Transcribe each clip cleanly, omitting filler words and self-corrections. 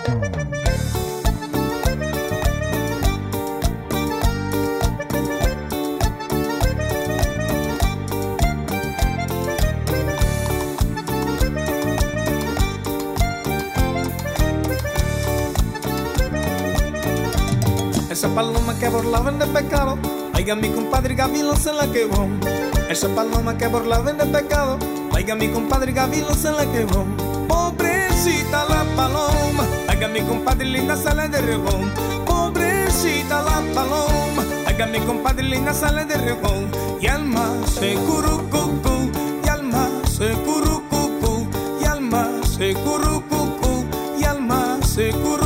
Esa paloma que burlaba en el pecado, oiga mi compadre Gavilo se la quebró. Esa paloma que burlaba en el pecado, oiga mi compadre Gavilo se la quebró. Pobrecita la paloma, oiga mi compadre linda sale de regón. Pobrecita la paloma, oiga mi compadre linda sale de regón. Y alma se curucucú, y alma se curucucú, y alma se curucucú, y alma se curucucú.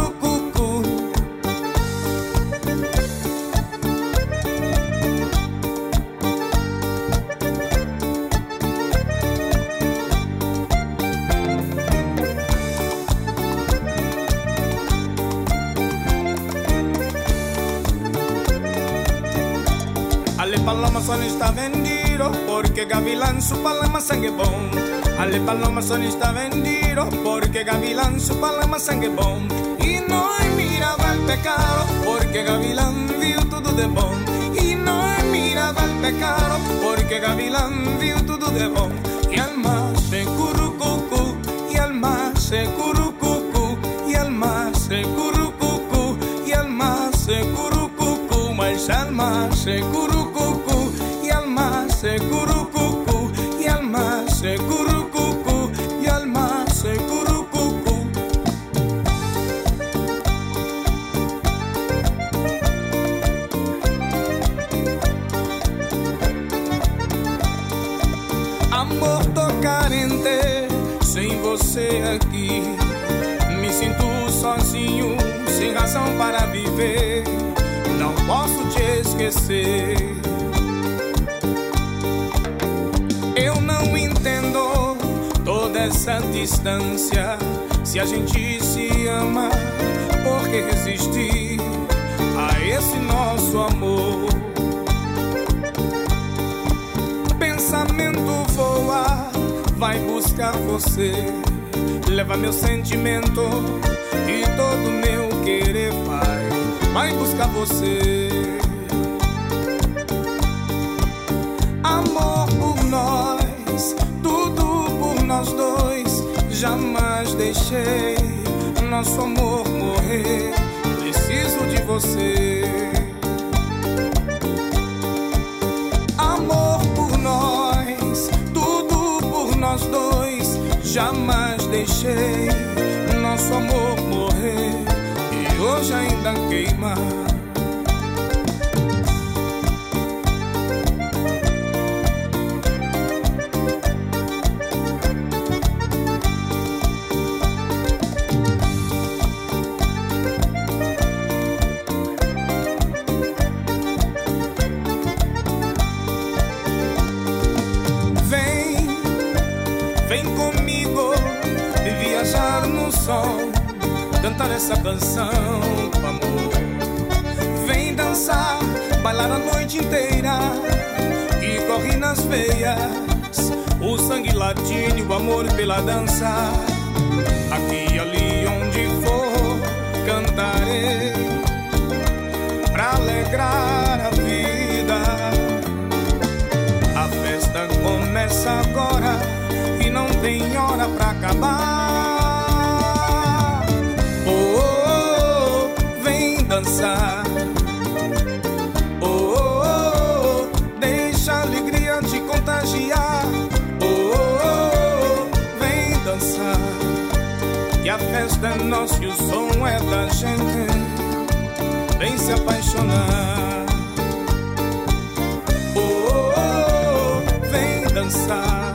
Ale paloma solo está vendido porque gavilán su paloma sangue bom. Ale paloma solo está vendido porque gavilán su paloma sangue bom. Y no miraba el pecado porque gavilán viu tudo de bom. Y no miraba el pecado porque gavilán viu tudo de bom. Y alma se curucucu, y alma se curucucu, y alma se curucucu, y alma se curucucu, mas alma se curucucu, y alma se curucucu, y alma se curucucu, y alma se curucucu. Amor, tô carente sem você aqui. Me sinto sozinho, sem razão para viver. Não posso te esquecer. Eu não entendo toda essa distância. Se a gente se ama, por que resistir a esse nosso amor? Pensamento voa, vai buscar você. Leva meu sentimento e todo meu querer vai buscar você. Amor por nós, tudo por nós dois. Jamais deixei nosso amor morrer. Preciso de você. Amor por nós, tudo por nós dois. Jamais deixei nosso amor morrer. E hoje ainda queima. Vem comigo e viajar no som, cantar essa canção, amor. Vem dançar, bailar a noite inteira, e corre nas veias o sangue latino e o amor pela dança. Aqui e ali onde for, cantarei pra alegrar a vida. A festa começa agora e não tem hora pra acabar. Oh, oh, oh, vem dançar. Oh, oh, oh, deixa a alegria te contagiar. Oh, oh, oh, vem dançar. E a festa é nossa e o som é da gente. Vem se apaixonar. Oh, oh, oh, vem dançar.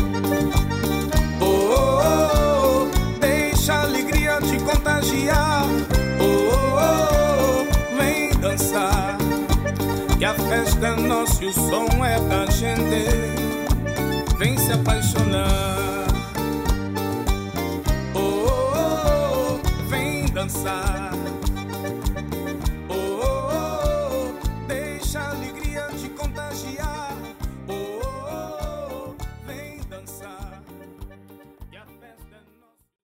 Contagiar, oh, oh, oh, vem dançar. E a festa é nossa e o som é da gente. Vem se apaixonar. Oh, oh, oh, vem dançar.